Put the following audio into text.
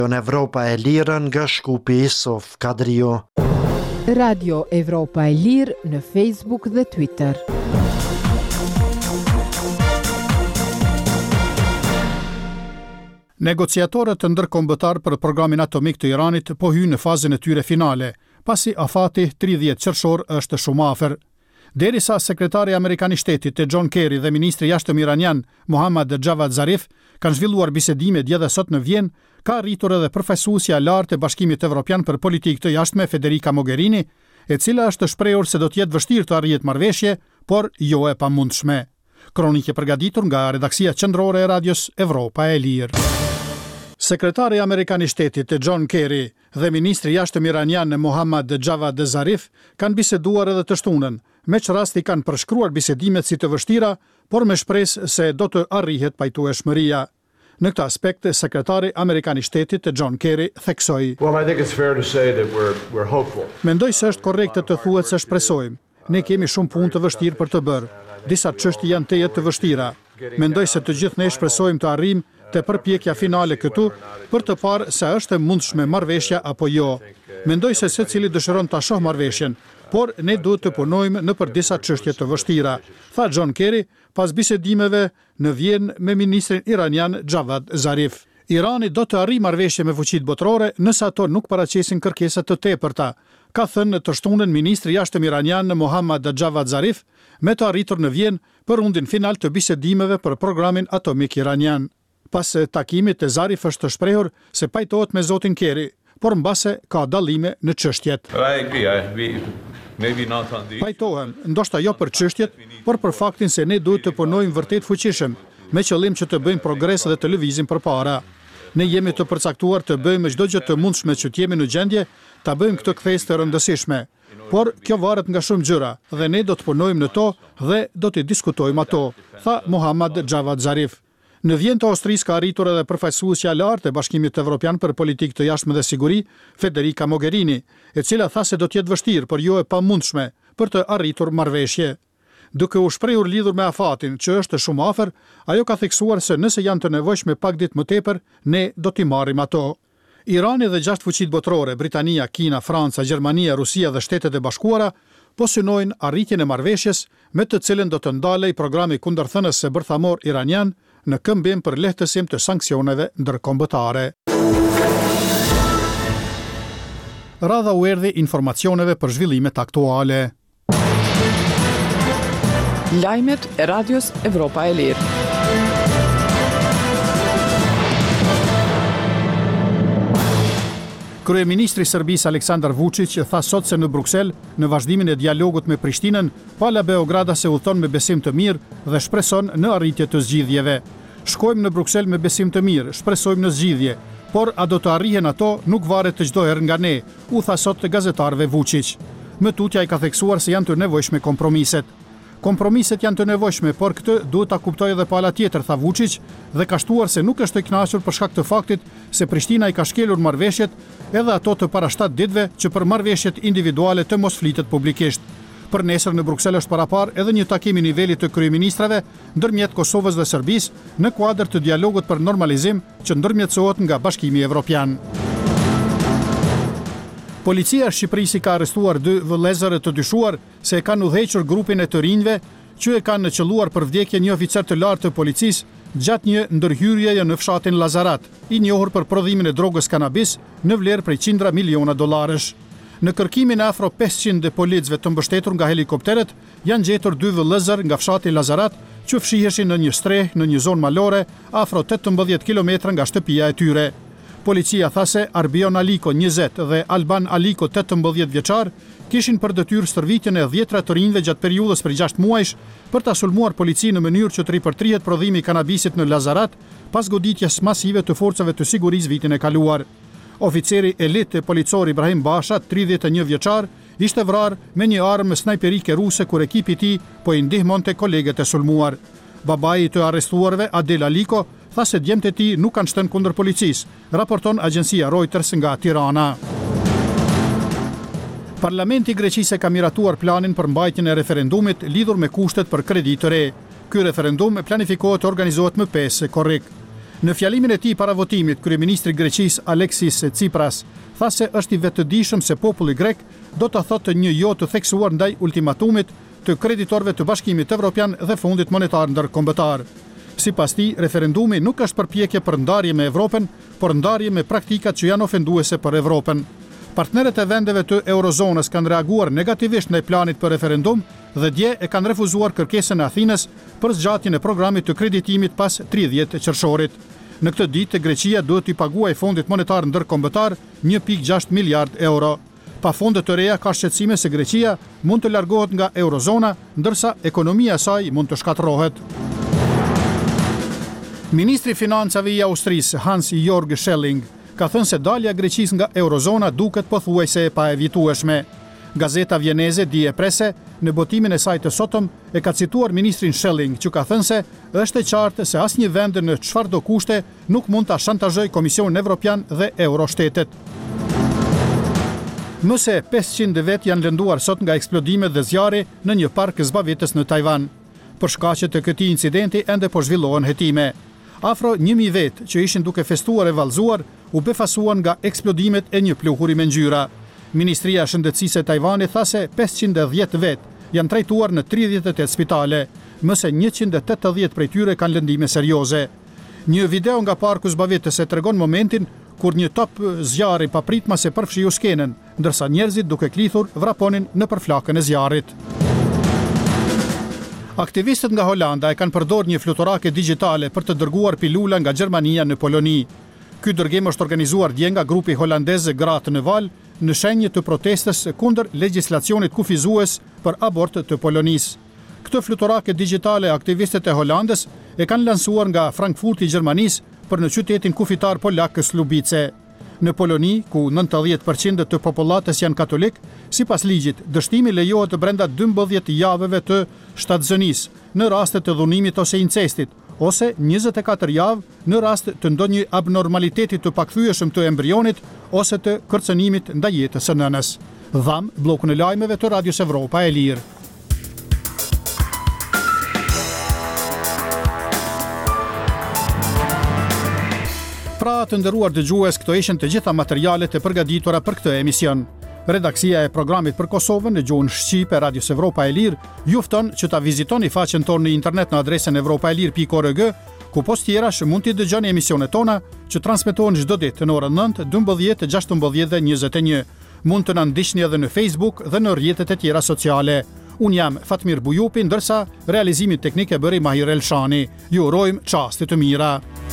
Në Evropa e Lirë nga Shkupi Sof Kadrio. Radio Evropa e Lirë në Facebook dhe Twitter. Negociatorët të ndërkombëtar për programin atomik të Iranit po hynë në fazën e tyre finale, pasi afati 30 qershor është shumë afër. Derisa sekretari amerikan i shtetit John Kerry dhe ministri i jashtëm iranian Mohammad Javad Zarif kanë zhvilluar bisedime dje dhe sot në Vjenë, ka arritur edhe përfaqësuesja e lartë e Bashkimit Evropian për Politikë të Jashtme Federica Mogherini, e cila është shprehur se do të jetë vështirë të arrihet marrëveshje, por jo e pamundshme. Kronikë përgatitur nga redaksia qendrore e Radios Evropa e Lirë. Sekretari amerikan i shtetit John Kerry dhe ministri i jashtëm iranian Mohammad Javad Zarif kanë biseduar edhe të shtunën, me që rasti kanë përshkruar bisedimet si të vështira, por me shpresë se do të arrihet pajtueshmëria. Në këtë aspekt, sekretari amerikan i shtetit John Kerry theksoi: Mendoj se është korrekte të thuhet se shpresojmë. Ne kemi shumë punë të vështirë për të bërë. Disa çështje janë teje të vështira. Mendoj se të gjithë ne shpresojmë të arrijmë te përpjekja finale këtu për të parë se është e mundshme marrëveshja apo jo. Mendoj se secili dëshiron ta shohë marrëveshjen, por ne duhet të punojmë në për disa çështje të vështira, tha John Kerry pas bisedimeve në Vjenë me ministrin iranian Javad Zarif. Irani do të arrijë marrëveshje me fuqitë botërore nëse ato nuk paraqesin kërkesa të tepërta, ka thënë të shtunën ministri i jashtëm iranian Mohammad Javad Zarif, me të arritur në Vjenë për rundin final të bisedimeve për programin atomik iranian. Pas takimit, Zarif është shprehur se pajtohet me zotin Kerry, por mbase ka dallime në çështjet. Pajtohem, ndoshta jo për çështjet, por për faktin se ne duhet të punojmë vërtet fuqishëm, me qëllim që të bëjmë progres dhe të lëvizim përpara. Ne jemi të përcaktuar të bëjmë çdo gjë të mundshme që të jemi në gjendje ta bëjmë këtë kthesë të rëndësishme. Por kjo varet nga shumë gjëra dhe ne do të punojmë në to dhe do të diskutojmë ato, tha Mohammad Javad Zarif. Në Vjenë të Austrisë ka arritur edhe përfaqësuesja e lartë e Bashkimit Evropian për Politikë të Jashtme dhe Siguri, Federica Mogherini, e cila tha se do të jetë vështirë, por jo e pamundshme për të arritur marrëveshje. Duke u shprehur lidhur me afatin, që është shumë afër, ajo ka theksuar se nëse janë të nevojshme pak ditë më tepër, ne do t'i marrim ato. Irani dhe 6 fuqitë botërore, Britania, Kina, Franca, Gjermania, Rusia dhe Shtetet e Bashkuara, po synojnë arritjen e marrëveshjes me të cilën do të ndalej programi kundërthënës së bërthamor iranian në këmbim për lehtësim të sanksioneve ndërkombëtare. Radha u erdhi informacioneve për zhvillimet aktuale. Lajmet e Radios Evropa e Lirë. Kryeministri i Serbisë Aleksandar Vučić tha sot se në Bruksel, në vazhdimin e dialogut me Prishtinën, pala Beograda se udhton me besim të mirë dhe shpreson në arritje të zgjidhjeve. Shkojmë në Bruksel me besim të mirë, shpresojmë në zgjidhje, por a do të arrihen ato nuk varet të çdo herë nga ne, u tha sot të gazetarëve Vučić. Më tutja i ka theksuar se janë të nevojshme kompromiset. Kompromiset janë të nevojshme, por këtë duhet ta kuptojë edhe pala tjetër, tha Vučić, dhe ka shtuar se nuk është i kënaqur për shkak të faktit se Prishtina i ka shkelur marrëveshjet, edhe ato të para 7 ditëve që për marrëveshjet individuale të mos flitet publikisht. Për nesër në Bruksel është parapar edhe një takim i nivelit të kryeministrave ndërmjet Kosovës dhe Serbisë në kuadër të dialogut për normalizim që ndërmjetësohet nga Bashkimi Evropian. Policia e Shqipërisë ka arrestuar 2 vëllezër të dyshuar se e kanë udhëhequr grupin e të rinjve që e kanë qelluar për vdekjen një oficer të lartë të policisë gjatë një ndërhyrjeje në fshatin Lazarat, i njohur për prodhimin e drogës kanabis në vlerë prej $100 miliona. Në kërkimin e afro 500 policëve të mbështetur nga helikopteret, janë gjetur 2 vëllezër nga fshati Lazarat që fshiheshin në një streh në një zonë malore afro 18 km nga shtëpia e tyre. Policia tha se Arbion Aliko 20 dhe Alban Aliko 18 vjeçar kishin për detyrë stërvitjen e 10 të rinjve gjatë periudhës për 6 muajsh për ta sulmuar policinë në mënyrë që të ripërtrihet prodhimi i kanabisit në Lazarat pas goditjes masive të forcave të sigurisë vitin e kaluar. Oficeri elit policor Ibrahim Basha, 31 vjeçar, ishte vrarë me një armë snajperike ruse kur ekipi i tij po i ndihmonte kolegët e sulmuar. Babai të arrestuarve, Adel Aliko, tha se djemtë e tij nuk kanë shtënë kundër policisë, raporton agjencia Reuters nga Tirana. Parlamenti i Greqisë ka miratuar planin për mbajtjen e referendumit lidhur me kushtet për kredi të re. Ky referendum planifikohet të organizohet më 5 korrik. Në fjalimin e tij para votimit, kryeministri i Greqisë Alexis Tsipras tha se është i vetëdijshëm se populli grek do të thotë një jo të theksuar ndaj ultimatumit të kreditorëve të Bashkimit Evropian dhe Fondit Monetar Ndërkombëtar. Sipas tij, referendumi nuk është përpjekje për ndarje me Evropën, por ndarje me praktikat që janë ofenduese për Evropën. Partnerët e vendeve të eurozonës kanë reaguar negativisht ndaj planit për referendum dhe dje e kanë refuzuar kërkesën e Athinës për zgjatjen e programit të kreditimit pas 30 qershorit. Në këtë ditë, Greqia duhet t'i paguajë Fondit Monetar Ndërkombëtar 1.6 miliard euro. Pa fonde të reja ka shqetësime se Greqia mund të largohet nga eurozona, ndërsa ekonomia e saj mund të shkatërrohet. Ministri i Financave i Austrisë, Hans-Jörg Schelling, ka thënë se dalja e Greqisë nga eurozona duket pothuajse e paevitueshme. Gazeta vjeneze Die Presse në botimin e saj të sotëm e ka cituar ministrin Schelling, që ka thënë se është e qartë se asnjë vend në çfarëdo kushte nuk mund ta shantazhojë Komisionin Evropian dhe Euroshtetet. Më se 500 vet janë lënduar sot nga eksplodimet dhe zjarri në një park zbavitës në Tajvan. Për shkaqe të këtij incidenti ende po zhvillohen hetime. Afro 1000 vet që ishin duke festuar e vallëzuar u befasuan nga eksplodimet e një pluhuri me ngjyra. Ministria e Shëndetësisë e Tajvanit tha se 510 vet janë trajtuar në 38 spitale, më se 180 prej tyre kanë lëndime serioze. Një video nga parku zbavitës e tregon momentin kur një top zjarri papritmase përfshiu skenën, ndërsa njerëzit duke klithur vraponin nëpër flakën e zjarrit. Aktivistët nga Holanda e kanë përdorur një fluturake digjitale për të dërguar pilula nga Gjermania në Poloni. Ky dërgim është organizuar dje nga grupi holandez Gratë në Val në shenjë të protestës kundër legjislacionit kufizues për abort të Polonisë. Këtë fluturake digjitale aktivistët e Holandës e kanë lansuar nga Frankfurti i Gjermanisë për në qytetin kufitar polak Slubice. Në Poloni, ku 90% të popullatës janë katolik, sipas ligjit, dështimi lejohet brenda 12 javëve të shtatzënisë në raste të dhunimit ose incestit, ose 24 javë në rast të ndonjë abnormaliteti të pakthyeshëm të embrionit ose të kërcënimit ndaj jetës së nënës. Dham bllokun e lajmeve të Radios Evropa e Lirë. Pra të nderuar dëgjues, këto ishin të gjitha materialet e përgatitura për këtë emision. Redaksia e programit për Kosovën në gjuhën shqipe Radios Evropa e Lirë ju fton që ta vizitoni faqen tonë në internet në adresën evropaelir.org, ku post tjerash mund t'i dëgjoni emisionet tona që transmetohen çdo ditë në orën 9, 12, 16 dhe 21. Mund të na ndiqni edhe në Facebook dhe në rrjetet e tjera sociale. Unë jam Fatmir Bujupi, ndërsa realizimin teknik e bëri Mahir Elshani. Ju urojmë çaste të mira.